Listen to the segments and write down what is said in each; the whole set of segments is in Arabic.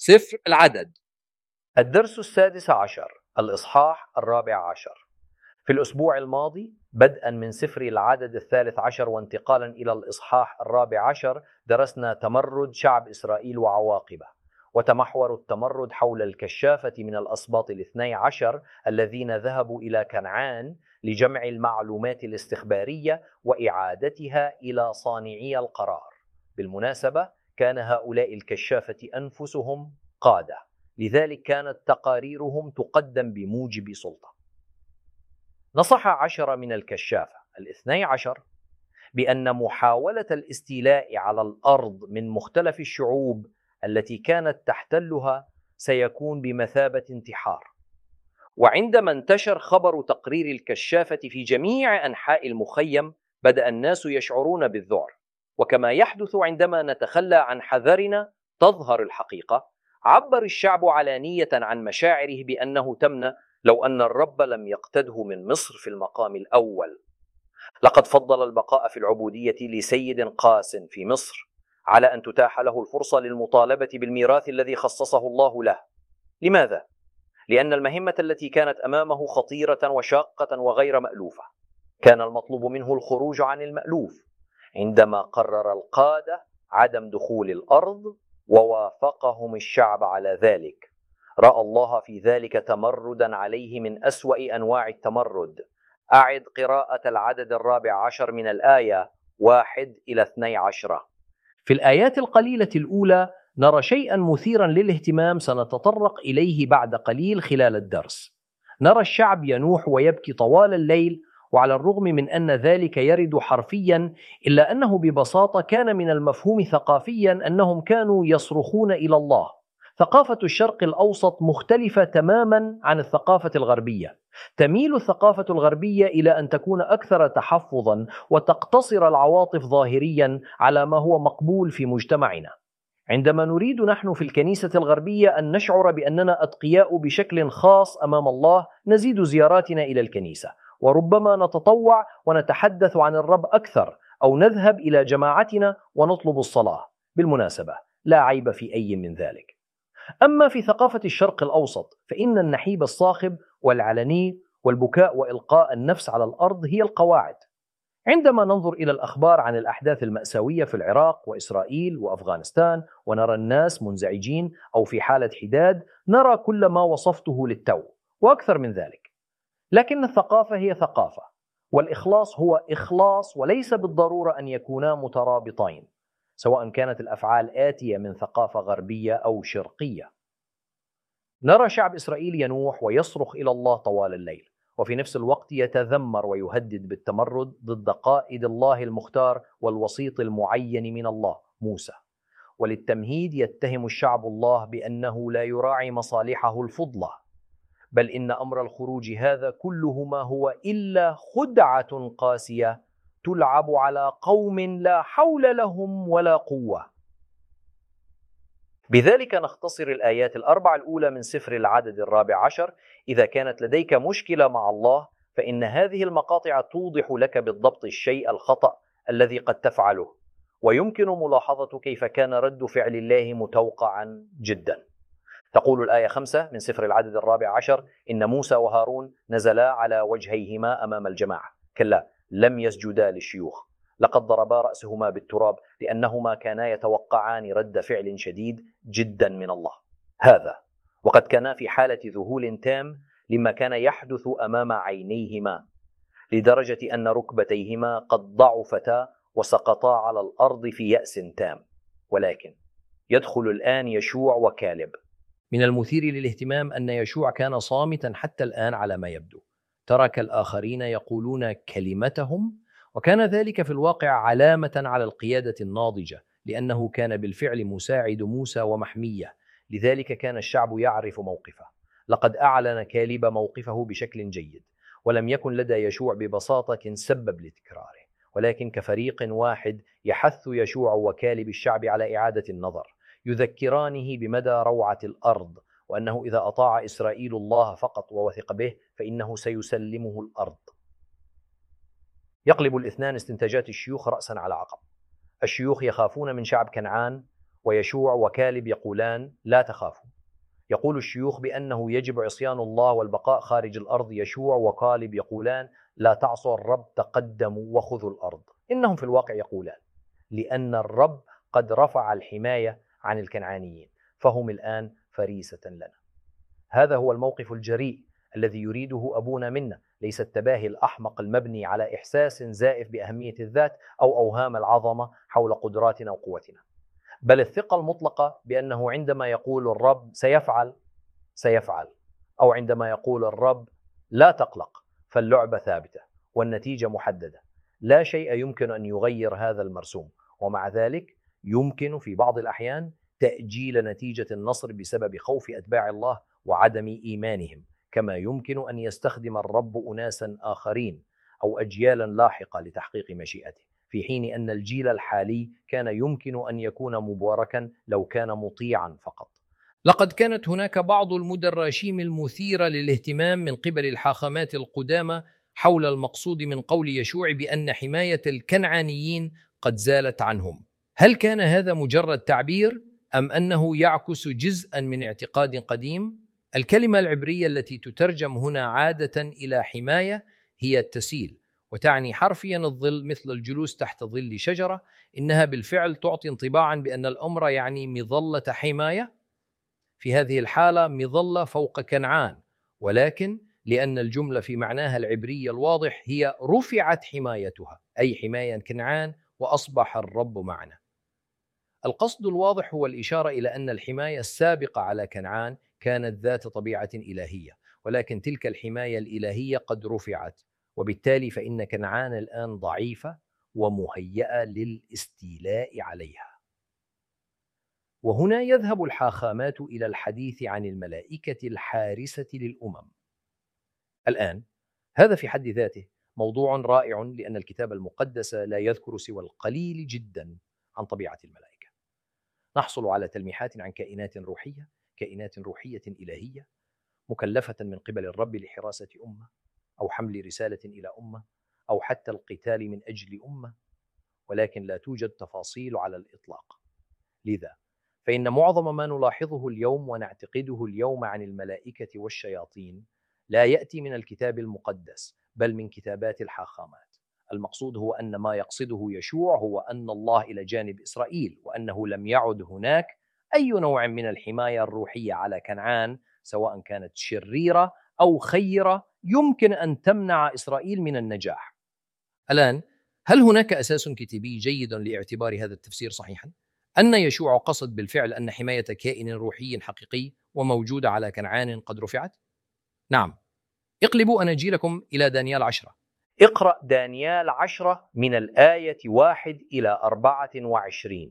سفر العدد. الدرس السادس عشر، الإصحاح 14. في الأسبوع الماضي بدءا من سفر العدد 13 وانتقالا إلى الإصحاح 14 درسنا تمرد شعب إسرائيل وعواقبه، وتمحور التمرد حول الكشافة من الأسباط 12 الذين ذهبوا إلى كنعان لجمع المعلومات الاستخبارية وإعادتها إلى صانعي القرار. بالمناسبة كان هؤلاء الكشافة أنفسهم قادة، لذلك كانت تقاريرهم تقدم بموجب سلطة. نصح 10 من الكشافة 12 بأن محاولة الاستيلاء على الأرض من مختلف الشعوب التي كانت تحتلها سيكون بمثابة انتحار. وعندما انتشر خبر تقرير الكشافة في جميع أنحاء المخيم بدأ الناس يشعرون بالذعر، وكما يحدث عندما نتخلى عن حذرنا تظهر الحقيقة. عبر الشعب علانية عن مشاعره بأنه تمنى لو أن الرب لم يقتده من مصر في المقام الأول. لقد فضل البقاء في العبودية لسيد قاس في مصر على أن تتاح له الفرصة للمطالبة بالميراث الذي خصصه الله له. لماذا؟ لأن المهمة التي كانت أمامه خطيرة وشاقة وغير مألوفة. كان المطلوب منه الخروج عن المألوف. عندما قرر القادة عدم دخول الأرض ووافقهم الشعب على ذلك، رأى الله في ذلك تمردا عليه من أسوأ أنواع التمرد. أعد قراءة العدد 14 من الآية 1 إلى 12. في الآيات القليلة الأولى نرى شيئا مثيرا للاهتمام سنتطرق إليه بعد قليل خلال الدرس. نرى الشعب ينوح ويبكي طوال الليل، وعلى الرغم من أن ذلك يرد حرفيا إلا أنه ببساطة كان من المفهوم ثقافيا أنهم كانوا يصرخون إلى الله. ثقافة الشرق الأوسط مختلفة تماما عن الثقافة الغربية. تميل الثقافة الغربية إلى أن تكون أكثر تحفظا وتقتصر العواطف ظاهريا على ما هو مقبول في مجتمعنا. عندما نريد نحن في الكنيسة الغربية أن نشعر بأننا أتقياء بشكل خاص أمام الله نزيد زياراتنا إلى الكنيسة، وربما نتطوع ونتحدث عن الرب أكثر، أو نذهب إلى جماعتنا ونطلب الصلاة. بالمناسبة لا عيب في أي من ذلك. أما في ثقافة الشرق الأوسط فإن النحيب الصاخب والعلني والبكاء وإلقاء النفس على الأرض هي القواعد. عندما ننظر إلى الأخبار عن الأحداث المأساوية في العراق وإسرائيل وأفغانستان ونرى الناس منزعجين أو في حالة حداد، نرى كل ما وصفته للتو وأكثر من ذلك. لكن الثقافة هي ثقافة، والإخلاص هو إخلاص، وليس بالضرورة أن يكونا مترابطين، سواء كانت الأفعال آتية من ثقافة غربية أو شرقية. نرى شعب إسرائيل ينوح ويصرخ إلى الله طوال الليل، وفي نفس الوقت يتذمر ويهدد بالتمرد ضد قائد الله المختار والوسيط المعين من الله موسى. وللتمهيد يتهم الشعب الله بأنه لا يراعي مصالحه الفضلى، بل إن أمر الخروج هذا كله ما هو إلا خدعة قاسية تلعب على قوم لا حول لهم ولا قوة. بذلك نختصر الآيات 4 الأولى من سفر العدد 14. إذا كانت لديك مشكلة مع الله فإن هذه المقاطع توضح لك بالضبط الشيء الخطأ الذي قد تفعله، ويمكن ملاحظة كيف كان رد فعل الله متوقعا جدا. تقول الآية 5 من سفر العدد 14: إن موسى وهارون نزلا على وجهيهما أمام الجماعة، كلا لم يسجدا للشيوخ، لقد ضربا رأسهما بالتراب لأنهما كانا يتوقعان رد فعل شديد جدا من الله. هذا وقد كانا في حالة ذهول تام لما كان يحدث أمام عينيهما، لدرجة أن ركبتيهما قد ضعفتا وسقطا على الأرض في يأس تام. ولكن يدخل الآن يشوع وكالب. من المثير للاهتمام أن يشوع كان صامتا حتى الآن على ما يبدو، ترك الآخرين يقولون كلمتهم، وكان ذلك في الواقع علامة على القيادة الناضجة، لأنه كان بالفعل مساعد موسى ومحمية، لذلك كان الشعب يعرف موقفه. لقد أعلن كالب موقفه بشكل جيد، ولم يكن لدى يشوع ببساطة سبب لتكراره، ولكن كفريق واحد يحث يشوع وكالب الشعب على إعادة النظر، يذكرانه بمدى روعة الأرض، وأنه إذا أطاع إسرائيل الله فقط ووثق به فإنه سيسلمه الأرض. يقلب الاثنان استنتاجات الشيوخ رأسا على عقب. الشيوخ يخافون من شعب كنعان، ويشوع وكالب يقولان لا تخافوا. يقول الشيوخ بأنه يجب عصيان الله والبقاء خارج الأرض. يشوع وكالب يقولان لا تعصوا الرب، تقدموا وخذوا الأرض. إنهم في الواقع يقولان لأن الرب قد رفع الحماية عن الكنعانيين، فهم الآن فريسة لنا. هذا هو الموقف الجريء الذي يريده أبونا منا، ليس التباهي الأحمق المبني على إحساس زائف بأهمية الذات أو أوهام العظمة حول قدراتنا وقوتنا، بل الثقة المطلقة بأنه عندما يقول الرب سيفعل، أو عندما يقول الرب لا تقلق، فاللعبة ثابتة والنتيجة محددة. لا شيء يمكن أن يغير هذا المرسوم، ومع ذلك يمكن في بعض الأحيان تأجيل نتيجة النصر بسبب خوف أتباع الله وعدم إيمانهم، كما يمكن أن يستخدم الرب أناسا آخرين أو أجيالا لاحقة لتحقيق مشيئته، في حين أن الجيل الحالي كان يمكن أن يكون مباركا لو كان مطيعا فقط. لقد كانت هناك بعض المدراشيم المثيرة للاهتمام من قبل الحاخامات القدامى حول المقصود من قول يشوع بأن حماية الكنعانيين قد زالت عنهم. هل كان هذا مجرد تعبير أم أنه يعكس جزءا من اعتقاد قديم؟ الكلمة العبرية التي تترجم هنا عادة إلى حماية هي التسيل، وتعني حرفيا الظل مثل الجلوس تحت ظل شجرة. إنها بالفعل تعطي انطباعا بأن الأمر يعني مظلة حماية، في هذه الحالة مظلة فوق كنعان، ولكن لأن الجملة في معناها العبري الواضح هي رفعت حمايتها، أي حماية كنعان، وأصبح الرب معنا. القصد الواضح هو الإشارة إلى أن الحماية السابقة على كنعان كانت ذات طبيعة إلهية، ولكن تلك الحماية الإلهية قد رفعت، وبالتالي فإن كنعان الآن ضعيفة ومهيئة للاستيلاء عليها. وهنا يذهب الحاخامات إلى الحديث عن الملائكة الحارسة للأمم. الآن هذا في حد ذاته موضوع رائع، لأن الكتاب المقدس لا يذكر سوى القليل جدا عن طبيعة الملائكة. نحصل على تلميحات عن كائنات روحية إلهية مكلفة من قبل الرب لحراسة أمة، أو حمل رسالة إلى أمة، أو حتى القتال من أجل أمة، ولكن لا توجد تفاصيل على الإطلاق. لذا فإن معظم ما نلاحظه اليوم ونعتقده اليوم عن الملائكة والشياطين لا يأتي من الكتاب المقدس، بل من كتابات الحاخامات. المقصود هو أن ما يقصده يشوع هو أن الله إلى جانب إسرائيل، وأنه لم يعد هناك أي نوع من الحماية الروحية على كنعان، سواء كانت شريرة أو خيرة، يمكن أن تمنع إسرائيل من النجاح. الآن هل هناك أساس كتابي جيد لاعتبار هذا التفسير صحيحا؟ أن يشوع قصد بالفعل أن حماية كائن روحي حقيقي وموجودة على كنعان قد رفعت؟ نعم. اقلبوا أناجيلكم إلى دانيال 10. اقرأ دانيال 10 من الآية 1 إلى 24.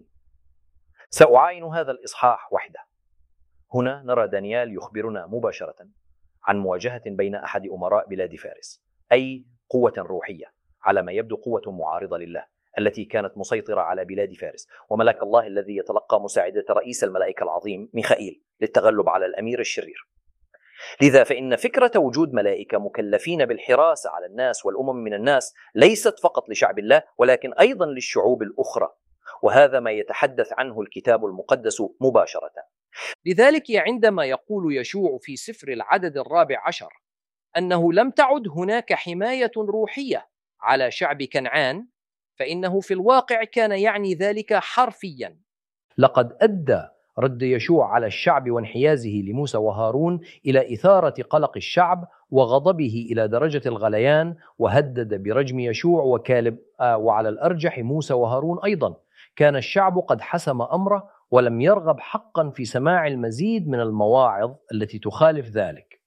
سأعاين هذا الإصحاح وحده. هنا نرى دانيال يخبرنا مباشرة عن مواجهة بين أحد أمراء بلاد فارس، أي قوة روحية على ما يبدو قوة معارضة لله التي كانت مسيطرة على بلاد فارس، وملاك الله الذي يتلقى مساعدة رئيس الملائكة العظيم ميخائيل للتغلب على الأمير الشرير. لذا فإن فكرة وجود ملائكة مكلفين بالحراسة على الناس والأمم من الناس ليست فقط لشعب الله، ولكن أيضا للشعوب الأخرى، وهذا ما يتحدث عنه الكتاب المقدس مباشرة. لذلك عندما يقول يشوع في سفر العدد 14 أنه لم تعد هناك حماية روحية على شعب كنعان، فإنه في الواقع كان يعني ذلك حرفيا. لقد أدى رد يشوع على الشعب وانحيازه لموسى وهارون إلى إثارة قلق الشعب وغضبه إلى درجة الغليان، وهدد برجم يشوع وكالب، وعلى الأرجح موسى وهارون أيضا. كان الشعب قد حسم أمره ولم يرغب حقا في سماع المزيد من المواعظ التي تخالف ذلك.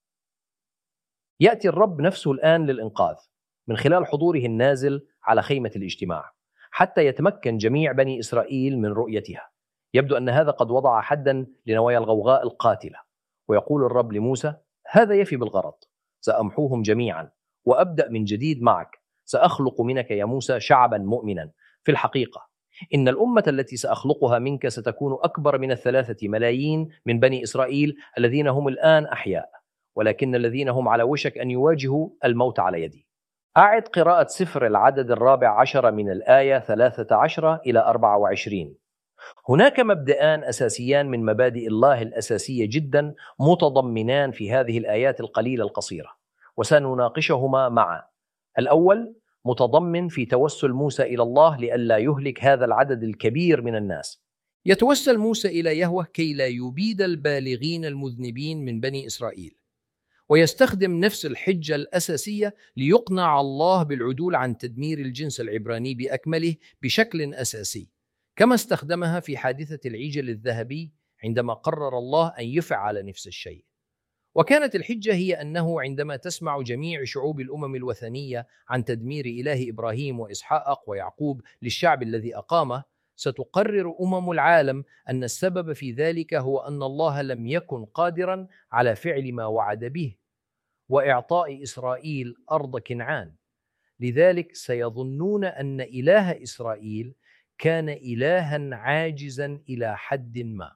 يأتي الرب نفسه الآن للإنقاذ من خلال حضوره النازل على خيمة الاجتماع حتى يتمكن جميع بني إسرائيل من رؤيتها. يبدو أن هذا قد وضع حدا لنوايا الغوغاء القاتلة، ويقول الرب لموسى: هذا يفي بالغرض، سأمحوهم جميعا وأبدأ من جديد معك. سأخلق منك يا موسى شعبا مؤمنا. في الحقيقة إن الأمة التي سأخلقها منك ستكون أكبر من 3 ملايين من بني إسرائيل الذين هم الآن أحياء، ولكن الذين هم على وشك أن يواجهوا الموت على يدي. أعد قراءة سفر العدد 14 من الآية 13 إلى 24. هناك مبدأان أساسيان من مبادئ الله الأساسية جدا متضمنان في هذه الآيات القليلة القصيرة، وسنناقشهما معا. الأول متضمن في توسل موسى إلى الله لئلا يهلك هذا العدد الكبير من الناس. يتوسل موسى إلى يهوه كي لا يبيد البالغين المذنبين من بني إسرائيل، ويستخدم نفس الحجة الأساسية ليقنع الله بالعدول عن تدمير الجنس العبراني بأكمله بشكل أساسي، كما استخدمها في حادثة العجل الذهبي عندما قرر الله أن يفعل نفس الشيء. وكانت الحجة هي أنه عندما تسمع جميع شعوب الأمم الوثنية عن تدمير إله إبراهيم وإسحاق ويعقوب للشعب الذي أقامه، ستقرر أمم العالم أن السبب في ذلك هو أن الله لم يكن قادرا على فعل ما وعد به وإعطاء إسرائيل أرض كنعان. لذلك سيظنون أن إله إسرائيل كان إلها عاجزا إلى حد ما.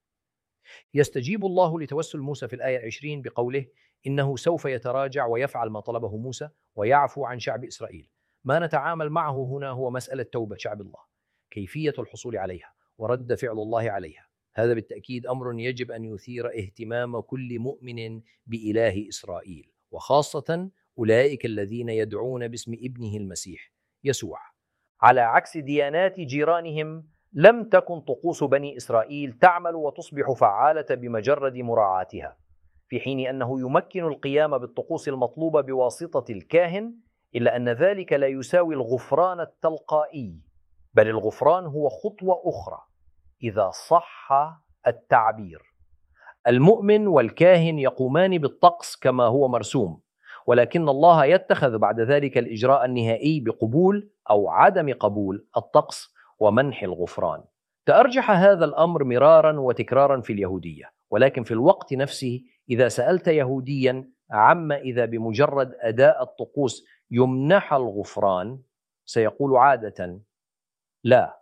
يستجيب الله لتوسل موسى في الآية 20 بقوله: إنه سوف يتراجع ويفعل ما طلبه موسى ويعفو عن شعب إسرائيل. ما نتعامل معه هنا هو مسألة توبة شعب الله، كيفية الحصول عليها ورد فعل الله عليها. هذا بالتأكيد أمر يجب أن يثير اهتمام كل مؤمن بإله إسرائيل، وخاصة أولئك الذين يدعون باسم ابنه المسيح يسوع. على عكس ديانات جيرانهم، لم تكن طقوس بني إسرائيل تعمل وتصبح فعالة بمجرد مراعاتها، في حين أنه يمكن القيام بالطقوس المطلوبة بواسطة الكاهن، إلا أن ذلك لا يساوي الغفران التلقائي، بل الغفران هو خطوة أخرى إذا صح التعبير. المؤمن والكاهن يقومان بالطقس كما هو مرسوم، ولكن الله يتخذ بعد ذلك الإجراء النهائي بقبول أو عدم قبول الطقس ومنح الغفران. تأرجح هذا الأمر مرارا وتكرارا في اليهودية، ولكن في الوقت نفسه إذا سألت يهوديا عما إذا بمجرد أداء الطقوس يمنح الغفران، سيقول عادة لا.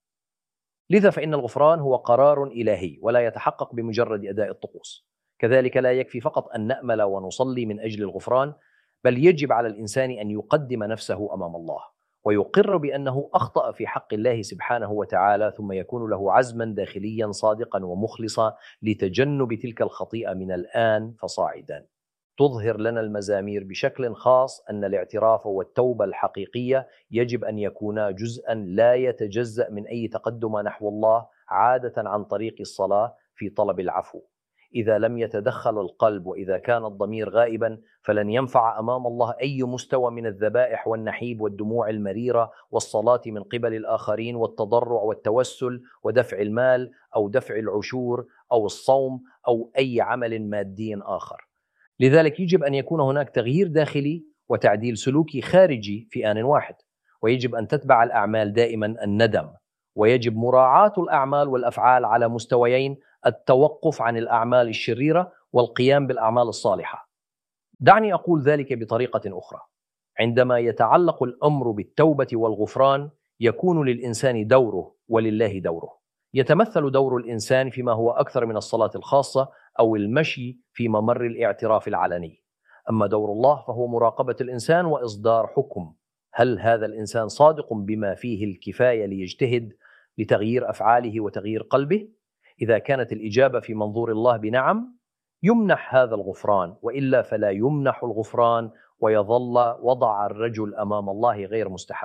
لذا فإن الغفران هو قرار إلهي ولا يتحقق بمجرد أداء الطقوس. كذلك لا يكفي فقط أن نأمل ونصلي من أجل الغفران، بل يجب على الإنسان أن يقدم نفسه أمام الله ويقر بأنه أخطأ في حق الله سبحانه وتعالى، ثم يكون له عزما داخليا صادقا ومخلصا لتجنب تلك الخطيئة من الآن فصاعدا. تظهر لنا المزامير بشكل خاص أن الاعتراف والتوبة الحقيقية يجب أن يكونا جزءا لا يتجزأ من أي تقدم نحو الله، عادة عن طريق الصلاة في طلب العفو. إذا لم يتدخل القلب وإذا كان الضمير غائبا، فلن ينفع أمام الله أي مستوى من الذبائح والنحيب والدموع المريرة والصلاة من قبل الآخرين والتضرع والتوسل ودفع المال أو دفع العشور أو الصوم أو أي عمل مادي آخر. لذلك يجب أن يكون هناك تغيير داخلي وتعديل سلوكي خارجي في آن واحد، ويجب أن تتبع الأعمال دائما الندم، ويجب مراعاة الأعمال والأفعال على مستويين: التوقف عن الأعمال الشريرة والقيام بالأعمال الصالحة. دعني أقول ذلك بطريقة أخرى: عندما يتعلق الأمر بالتوبة والغفران، يكون للإنسان دوره ولله دوره. يتمثل دور الإنسان فيما هو أكثر من الصلاة الخاصة أو المشي في ممر الاعتراف العلني. أما دور الله فهو مراقبة الإنسان وإصدار حكم. هل هذا الإنسان صادق بما فيه الكفاية ليجتهد لتغيير أفعاله وتغيير قلبه؟ إذا كانت الإجابة في منظور الله بنعم، يمنح هذا الغفران، وإلا فلا يمنح الغفران ويظل وضع الرجل أمام الله غير مستحب.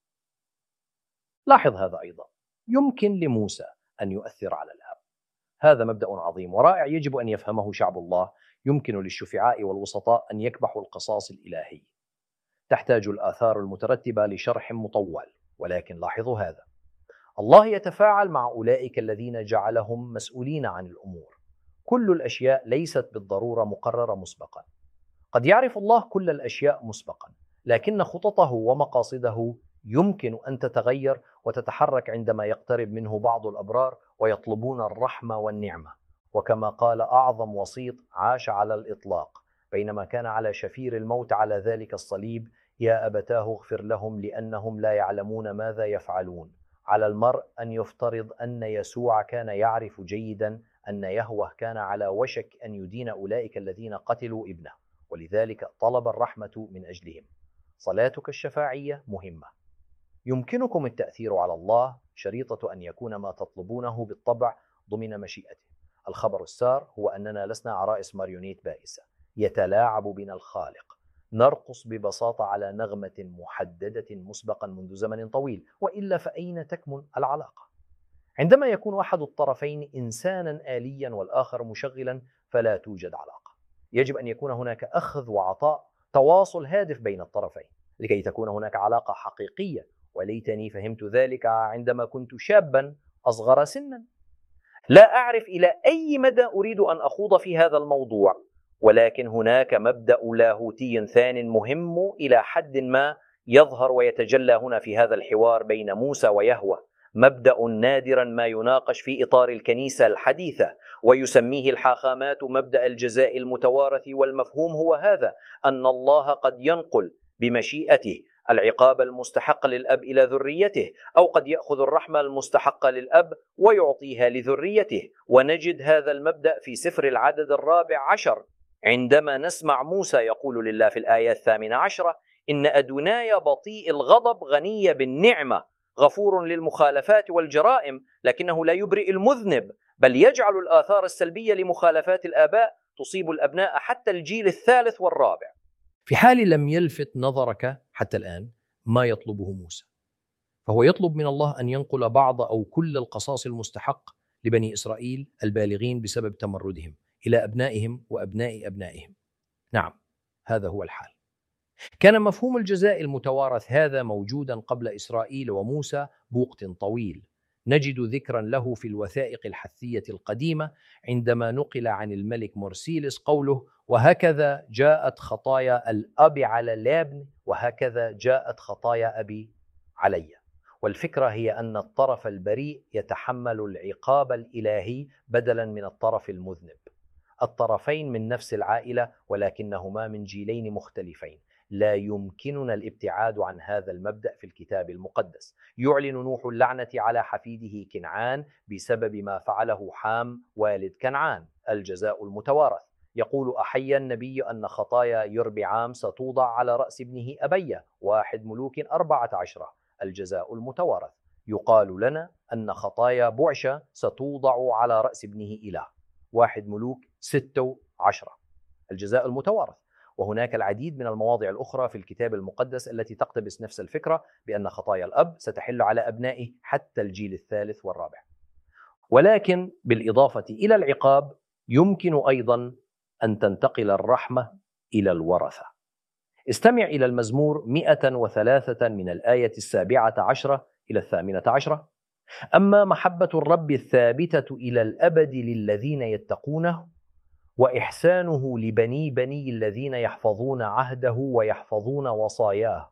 لاحظ هذا أيضا: يمكن لموسى أن يؤثر على الآب. هذا مبدأ عظيم ورائع يجب أن يفهمه شعب الله. يمكن للشفعاء والوسطاء أن يكبحوا القصاص الإلهي. تحتاج الآثار المترتبة لشرح مطول، ولكن لاحظوا هذا: الله يتفاعل مع أولئك الذين جعلهم مسؤولين عن الأمور. كل الأشياء ليست بالضرورة مقررة مسبقا. قد يعرف الله كل الأشياء مسبقا، لكن خططه ومقاصده يمكن أن تتغير وتتحرك عندما يقترب منه بعض الأبرار ويطلبون الرحمة والنعمة. وكما قال أعظم وسيط عاش على الإطلاق بينما كان على شفير الموت على ذلك الصليب: يا أبتاه اغفر لهم لأنهم لا يعلمون ماذا يفعلون. على المرء أن يفترض أن يسوع كان يعرف جيدا أن يهوه كان على وشك أن يدين أولئك الذين قتلوا ابنه، ولذلك طلب الرحمة من أجلهم. صلاتك الشفاعية مهمة. يمكنكم التأثير على الله، شريطة أن يكون ما تطلبونه بالطبع ضمن مشيئته. الخبر السار هو أننا لسنا عرائس ماريونيت بائسة يتلاعب بنا الخالق، نرقص ببساطة على نغمة محددة مسبقا منذ زمن طويل، وإلا فأين تكمن العلاقة؟ عندما يكون أحد الطرفين إنسانا آليا والآخر مشغلا فلا توجد علاقة. يجب أن يكون هناك أخذ وعطاء، تواصل هادف بين الطرفين لكي تكون هناك علاقة حقيقية، وليتني فهمت ذلك عندما كنت شابا أصغر سنا. لا أعرف إلى أي مدى أريد أن أخوض في هذا الموضوع، ولكن هناك مبدأ لاهوتي ثان مهم إلى حد ما يظهر ويتجلى هنا في هذا الحوار بين موسى ويهوه، مبدأ نادرا ما يناقش في إطار الكنيسة الحديثة، ويسميه الحاخامات مبدأ الجزاء المتوارث. والمفهوم هو هذا: أن الله قد ينقل بمشيئته العقاب المستحق للأب إلى ذريته، أو قد يأخذ الرحمة المستحقة للأب ويعطيها لذريته. ونجد هذا المبدأ في سفر العدد 14 عندما نسمع موسى يقول لله في الآية 18: إن أدوناي بطيء الغضب غني بالنعمة غفور للمخالفات والجرائم، لكنه لا يبرئ المذنب، بل يجعل الآثار السلبية لمخالفات الآباء تصيب الأبناء حتى الجيل الثالث والرابع. في حال لم يلفت نظرك حتى الآن ما يطلبه موسى، فهو يطلب من الله أن ينقل بعض أو كل القصاص المستحق لبني إسرائيل البالغين بسبب تمردهم إلى أبنائهم وأبناء أبنائهم. نعم، هذا هو الحال. كان مفهوم الجزاء المتوارث هذا موجودا قبل إسرائيل وموسى بوقت طويل. نجد ذكرا له في الوثائق الحثية القديمة عندما نقل عن الملك مرسيلس قوله: وهكذا جاءت خطايا الأب على الابن وهكذا جاءت خطايا أبي علي. والفكرة هي أن الطرف البريء يتحمل العقاب الإلهي بدلا من الطرف المذنب. الطرفين من نفس العائلة ولكنهما من جيلين مختلفين. لا يمكننا الابتعاد عن هذا المبدأ في الكتاب المقدس. يعلن نوح اللعنة على حفيده كنعان بسبب ما فعله حام والد كنعان، الجزاء المتوارث. يقول أحيا النبي أن خطايا يربعام ستوضع على رأس ابنه أبية، 1 ملوك 14، الجزاء المتوارث. يقال لنا أن خطايا بعشة ستوضع على رأس ابنه إله، 1 ملوك 16، الجزاء المتوارث. وهناك العديد من المواضع الأخرى في الكتاب المقدس التي تقتبس نفس الفكرة بأن خطايا الأب ستحل على أبنائه حتى الجيل الثالث والرابع. ولكن بالإضافة إلى العقاب يمكن أيضا أن تنتقل الرحمة إلى الورثة. استمع إلى المزمور 103 من الآية 17 إلى 18: أما محبة الرب الثابتة إلى الأبد للذين يتقونه، وإحسانه لبني بني الذين يحفظون عهده ويحفظون وصاياه.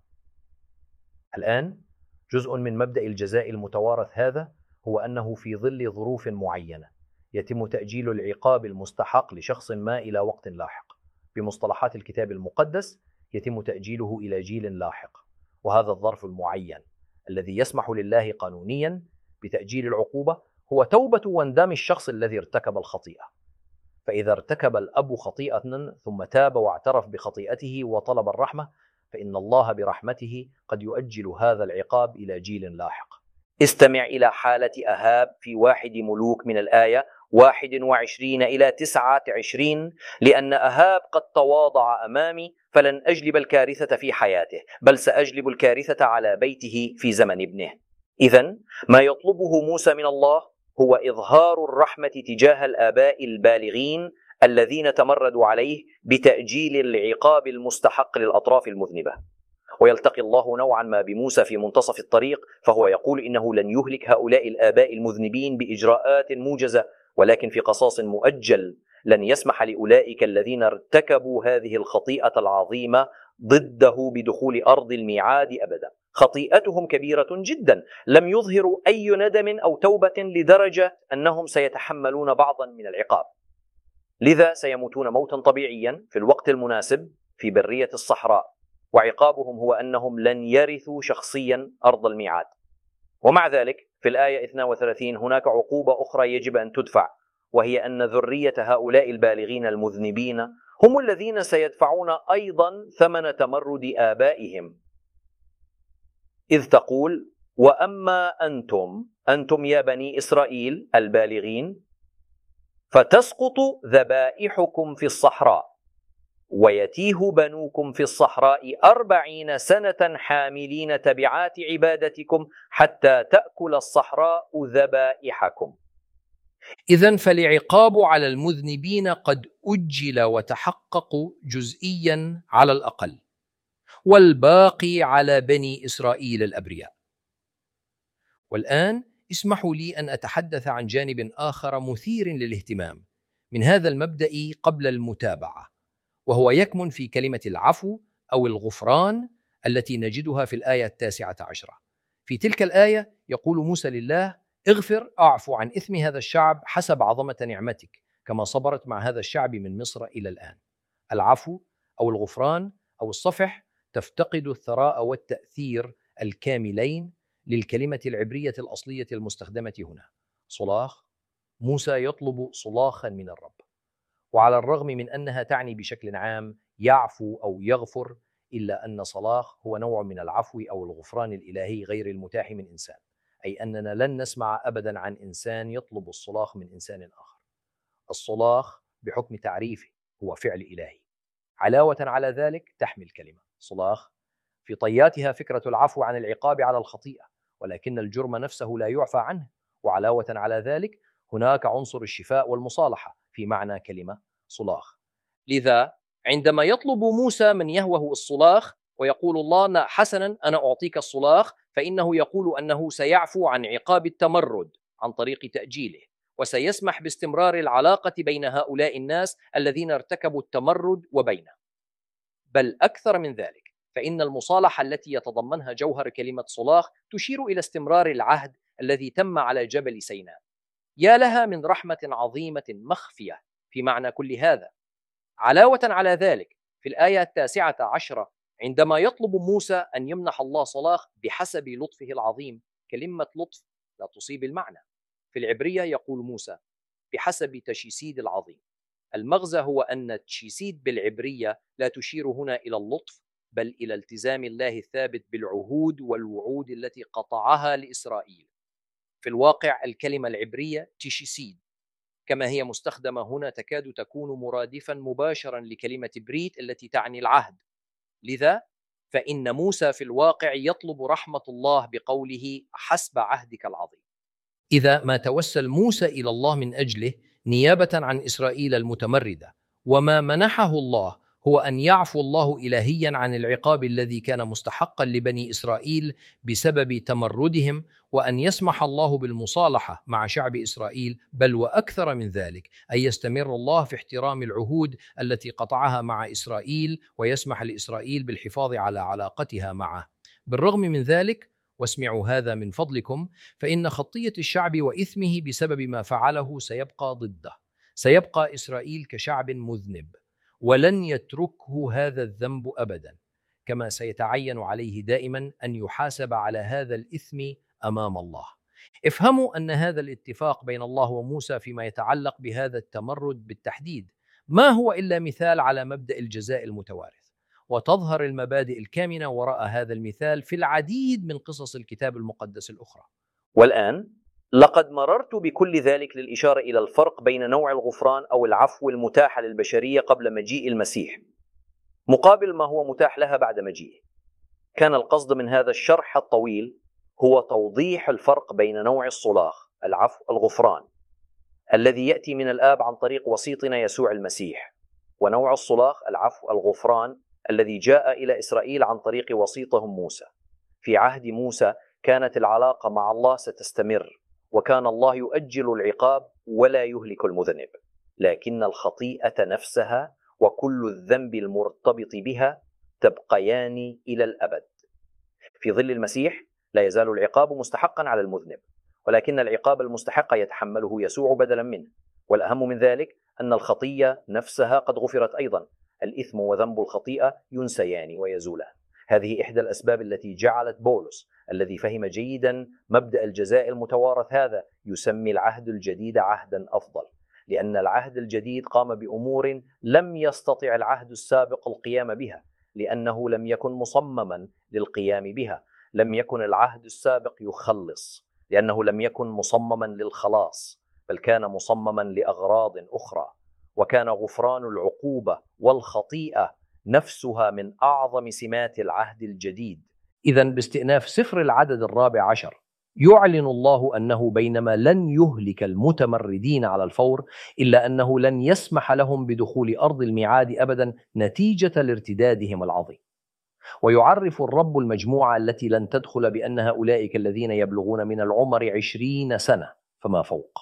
الآن جزء من مبدأ الجزاء المتوارث هذا هو أنه في ظل ظروف معينة يتم تأجيل العقاب المستحق لشخص ما إلى وقت لاحق. بمصطلحات الكتاب المقدس يتم تأجيله إلى جيل لاحق، وهذا الظرف المعين الذي يسمح لله قانونيا بتأجيل العقوبة هو توبة واندام الشخص الذي ارتكب الخطيئة. فإذا ارتكب الأب خطيئة ثم تاب واعترف بخطيئته وطلب الرحمة، فإن الله برحمته قد يؤجل هذا العقاب إلى جيل لاحق. استمع إلى حالة أهاب في 1 ملوك من الآية 21 إلى 29: لأن أهاب قد تواضع أمامي فلن أجلب الكارثة في حياته، بل سأجلب الكارثة على بيته في زمن ابنه. إذن ما يطلبه موسى من الله هو إظهار الرحمة تجاه الآباء البالغين الذين تمردوا عليه بتأجيل العقاب المستحق للأطراف المذنبة. ويلتقي الله نوعا ما بموسى في منتصف الطريق، فهو يقول إنه لن يهلك هؤلاء الآباء المذنبين بإجراءات موجزة، ولكن في قصاص مؤجل لن يسمح لأولئك الذين ارتكبوا هذه الخطيئة العظيمة ضده بدخول أرض الميعاد أبدا. خطيئتهم كبيرة جدا، لم يظهروا أي ندم أو توبة لدرجة أنهم سيتحملون بعضا من العقاب، لذا سيموتون موتا طبيعيا في الوقت المناسب في برية الصحراء، وعقابهم هو أنهم لن يرثوا شخصيا أرض الميعاد. ومع ذلك في الآية 32 هناك عقوبة أخرى يجب أن تدفع، وهي أن ذرية هؤلاء البالغين المذنبين هم الذين سيدفعون أيضا ثمن تمرد آبائهم. إذ تقول: وأما أنتم يا بني إسرائيل البالغين فتسقط ذبائحكم في الصحراء ويتيه بنوكم في الصحراء 40 سنة حاملين تبعات عبادتكم حتى تأكل الصحراء ذبائحكم. إذن فالعقاب على المذنبين قد أجل وتحقق جزئيا على الأقل، والباقي على بني إسرائيل الأبرياء. والآن اسمحوا لي أن أتحدث عن جانب آخر مثير للاهتمام من هذا المبدأ قبل المتابعة، وهو يكمن في كلمة العفو أو الغفران التي نجدها في الآية 19. في تلك الآية يقول موسى لله: اغفر أعفو عن إثم هذا الشعب حسب عظمة نعمتك كما صبرت مع هذا الشعب من مصر إلى الآن. العفو أو الغفران أو الصفح تفتقد الثراء والتأثير الكاملين للكلمة العبرية الأصلية المستخدمة هنا، صلاخ. موسى يطلب صلاخا من الرب، وعلى الرغم من أنها تعني بشكل عام يعفو أو يغفر، إلا أن صلاخ هو نوع من العفو أو الغفران الإلهي غير المتاح من إنسان، أي أننا لن نسمع أبدا عن إنسان يطلب الصلاخ من إنسان آخر. الصلاخ بحكم تعريفه هو فعل إلهي. علاوة على ذلك تحمل كلمة صلاخ في طياتها فكرة العفو عن العقاب على الخطيئة، ولكن الجرم نفسه لا يعفى عنه. وعلاوة على ذلك هناك عنصر الشفاء والمصالحة في معنى كلمة صلاخ. لذا عندما يطلب موسى من يهوه الصلاخ ويقول الله: حسنا أنا أعطيك الصلاخ، فإنه يقول أنه سيعفو عن عقاب التمرد عن طريق تأجيله، وسيسمح باستمرار العلاقة بين هؤلاء الناس الذين ارتكبوا التمرد وبينه. بل أكثر من ذلك، فإن المصالحة التي يتضمنها جوهر كلمة صلاخ تشير إلى استمرار العهد الذي تم على جبل سيناء. يا لها من رحمة عظيمة مخفية في معنى كل هذا. علاوة على ذلك، في الآية 19 عندما يطلب موسى أن يمنح الله صلاخ بحسب لطفه العظيم، كلمة لطف لا تصيب المعنى. في العبرية يقول موسى بحسب تشيسيد العظيم. المغزى هو أن تشيسيد بالعبرية لا تشير هنا إلى اللطف، بل إلى التزام الله الثابت بالعهود والوعود التي قطعها لإسرائيل. في الواقع الكلمة العبرية تشيسيد كما هي مستخدمة هنا تكاد تكون مرادفا مباشرا لكلمة بريت التي تعني العهد. لذا فإن موسى في الواقع يطلب رحمة الله بقوله: حسب عهدك العظيم. إذا ما توسل موسى إلى الله من أجله نيابة عن إسرائيل المتمردة، وما منحه الله هو أن يعفو الله إلهيا عن العقاب الذي كان مستحقا لبني إسرائيل بسبب تمردهم، وأن يسمح الله بالمصالحة مع شعب إسرائيل، بل وأكثر من ذلك أن يستمر الله في احترام العهود التي قطعها مع إسرائيل، ويسمح لإسرائيل بالحفاظ على علاقتها معه. بالرغم من ذلك، واسمعوا هذا من فضلكم، فإن خطية الشعب وإثمه بسبب ما فعله سيبقى ضده. سيبقى إسرائيل كشعب مذنب، ولن يتركه هذا الذنب أبدا، كما سيتعين عليه دائما أن يحاسب على هذا الإثم أمام الله. افهموا أن هذا الاتفاق بين الله وموسى فيما يتعلق بهذا التمرد بالتحديد ما هو إلا مثال على مبدأ الجزاء المتوارث، وتظهر المبادئ الكامنة وراء هذا المثال في العديد من قصص الكتاب المقدس الأخرى. والآن لقد مررت بكل ذلك للإشارة إلى الفرق بين نوع الغفران أو العفو المتاح للبشرية قبل مجيء المسيح مقابل ما هو متاح لها بعد مجيئه. كان القصد من هذا الشرح الطويل هو توضيح الفرق بين نوع الصلاخ العفو الغفران الذي يأتي من الآب عن طريق وسيطنا يسوع المسيح، ونوع الصلاخ العفو الغفران الذي جاء إلى إسرائيل عن طريق وسيطهم موسى. في عهد موسى كانت العلاقة مع الله ستستمر، وكان الله يؤجل العقاب ولا يهلك المذنب، لكن الخطيئة نفسها وكل الذنب المرتبط بها تبقيان إلى الأبد. في ظل المسيح لا يزال العقاب مستحقا على المذنب، ولكن العقاب المستحق يتحمله يسوع بدلا منه. والأهم من ذلك أن الخطية نفسها قد غفرت أيضا. الإثم وذنب الخطيئة ينسيان ويزولان. هذه إحدى الأسباب التي جعلت بولس الذي فهم جيدا مبدأ الجزاء المتوارث هذا يسمي العهد الجديد عهدا أفضل، لأن العهد الجديد قام بأمور لم يستطع العهد السابق القيام بها، لأنه لم يكن مصمما للقيام بها. لم يكن العهد السابق يخلص، لأنه لم يكن مصمما للخلاص، بل كان مصمما لأغراض أخرى. وكان غفران العقوبة والخطيئة نفسها من أعظم سمات العهد الجديد. إذن باستئناف سفر العدد 14 يعلن الله أنه بينما لن يهلك المتمردين على الفور، إلا أنه لن يسمح لهم بدخول أرض الميعاد أبدا نتيجة لارتدادهم العظيم. ويعرف الرب المجموعة التي لن تدخل بأنها أولئك الذين يبلغون من العمر 20 سنة فما فوق.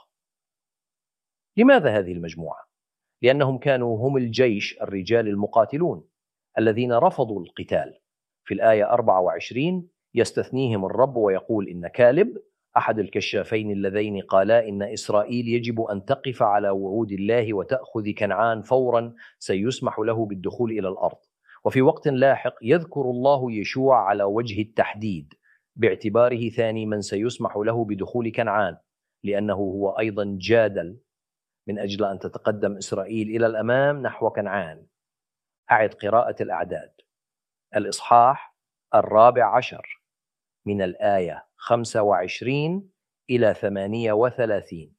لماذا هذه المجموعة؟ لأنهم كانوا هم الجيش الرجال المقاتلون الذين رفضوا القتال. في الآية 24 يستثنيهم الرب ويقول إن كالب أحد الكشافين اللذين قالا إن إسرائيل يجب أن تقف على وعود الله وتأخذ كنعان فورا سيسمح له بالدخول إلى الأرض. وفي وقت لاحق يذكر الله يشوع على وجه التحديد باعتباره ثاني من سيسمح له بدخول كنعان، لأنه هو أيضا جادل من أجل أن تتقدم إسرائيل إلى الأمام نحو كنعان. أعد قراءة الأعداد، الإصحاح 14 من الآية 25 إلى 38.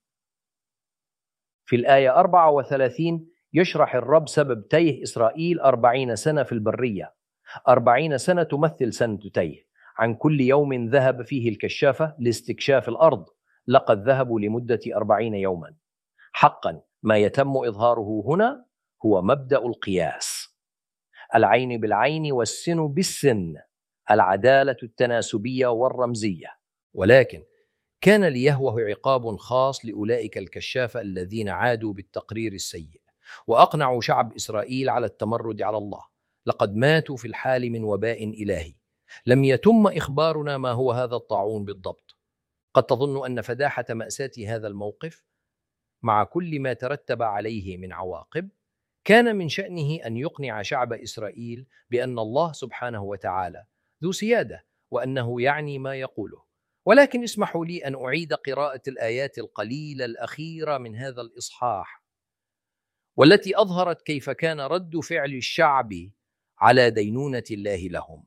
في الآية 34 يشرح الرب سبب تيه إسرائيل 40 سنة في البرية. 40 سنة تمثل سنة تيه. عن كل يوم ذهب فيه الكشافة لاستكشاف الأرض لقد ذهبوا لمدة 40 يوما. حقا ما يتم إظهاره هنا هو مبدأ القياس، العين بالعين والسن بالسن، العدالة التناسبية والرمزية. ولكن كان ليهوه عقاب خاص لأولئك الكشافة الذين عادوا بالتقرير السيء وأقنعوا شعب إسرائيل على التمرد على الله. لقد ماتوا في الحال من وباء إلهي. لم يتم إخبارنا ما هو هذا الطاعون بالضبط. قد تظن أن فداحة مأساة هذا الموقف مع كل ما ترتب عليه من عواقب كان من شأنه أن يقنع شعب إسرائيل بأن الله سبحانه وتعالى ذو سيادة وأنه يعني ما يقوله. ولكن اسمحوا لي أن أعيد قراءة الآيات القليلة الأخيرة من هذا الإصحاح، والتي أظهرت كيف كان رد فعل الشعب على دينونة الله لهم.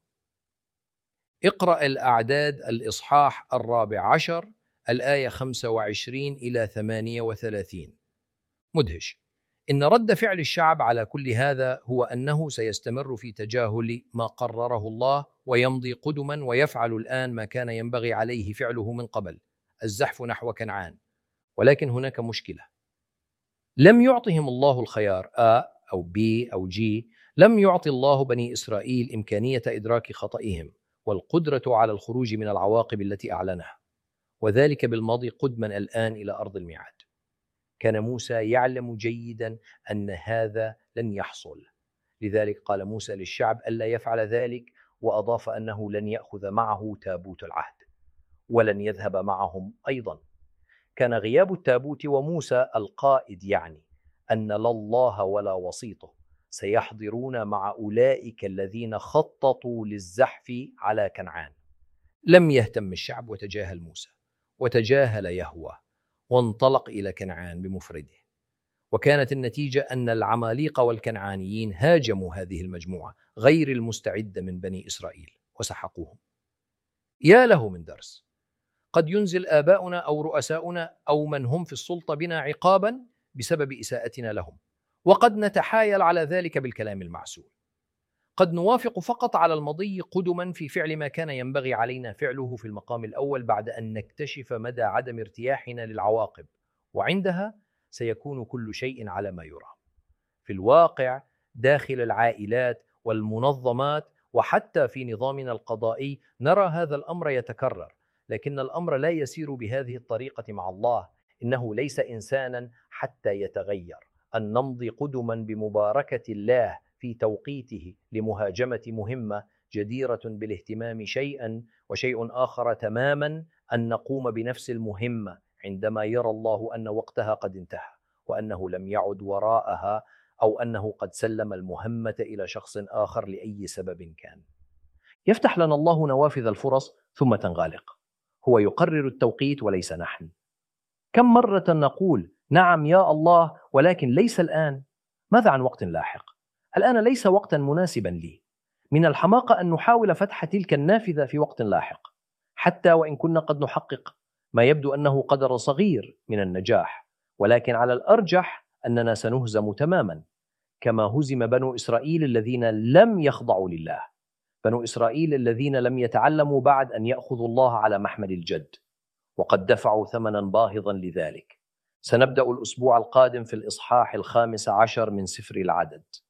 اقرأ الأعداد الإصحاح 14 الآية 25 إلى 38. مدهش. إن رد فعل الشعب على كل هذا هو أنه سيستمر في تجاهل ما قرره الله ويمضي قدما ويفعل الآن ما كان ينبغي عليه فعله من قبل، الزحف نحو كنعان. ولكن هناك مشكلة. لم يعطهم الله الخيار A أو B أو G. لم يعطي الله بني إسرائيل إمكانية إدراك خطئهم والقدرة على الخروج من العواقب التي أعلنها، وذلك بالماضي قدما الآن إلى أرض الميعاد. كان موسى يعلم جيدا أن هذا لن يحصل، لذلك قال موسى للشعب ألا يفعل ذلك، وأضاف أنه لن يأخذ معه تابوت العهد ولن يذهب معهم أيضا. كان غياب التابوت وموسى القائد يعني أن لا الله ولا وسيطه سيحضرون مع أولئك الذين خططوا للزحف على كنعان. لم يهتم الشعب وتجاهل موسى وتجاهل يهوه وانطلق إلى كنعان بمفرده، وكانت النتيجة أن العماليق والكنعانيين هاجموا هذه المجموعة غير المستعدة من بني إسرائيل وسحقوهم. يا له من درس. قد ينزل آباؤنا أو رؤساؤنا أو من هم في السلطة بنا عقابا بسبب إساءتنا لهم، وقد نتحايل على ذلك بالكلام المعسول. قد نوافق فقط على المضي قدما في فعل ما كان ينبغي علينا فعله في المقام الأول بعد أن نكتشف مدى عدم ارتياحنا للعواقب، وعندها سيكون كل شيء على ما يرام. في الواقع داخل العائلات والمنظمات وحتى في نظامنا القضائي نرى هذا الأمر يتكرر، لكن الأمر لا يسير بهذه الطريقة مع الله. إنه ليس إنسانا حتى يتغير أن نمضي قدما بمباركة الله في توقيته لمهاجمة مهمة جديرة بالاهتمام شيئا، وشيء آخر تماما أن نقوم بنفس المهمة عندما يرى الله أن وقتها قد انتهى وأنه لم يعد وراءها، أو أنه قد سلم المهمة إلى شخص آخر لأي سبب كان. يفتح لنا الله نوافذ الفرص ثم تنغلق. هو يقرر التوقيت وليس نحن. كم مرة نقول نعم يا الله ولكن ليس الآن. ماذا عن وقت لاحق؟ الآن ليس وقتا مناسبا لي. من الحماقة أن نحاول فتح تلك النافذة في وقت لاحق، حتى وإن كنا قد نحقق ما يبدو أنه قدر صغير من النجاح، ولكن على الأرجح أننا سنهزم تماما، كما هزم بنو إسرائيل الذين لم يخضعوا لله، بنو إسرائيل الذين لم يتعلموا بعد أن يأخذوا الله على محمل الجد، وقد دفعوا ثمنا باهظا لذلك. سنبدأ الأسبوع القادم في الإصحاح 15 من سفر العدد.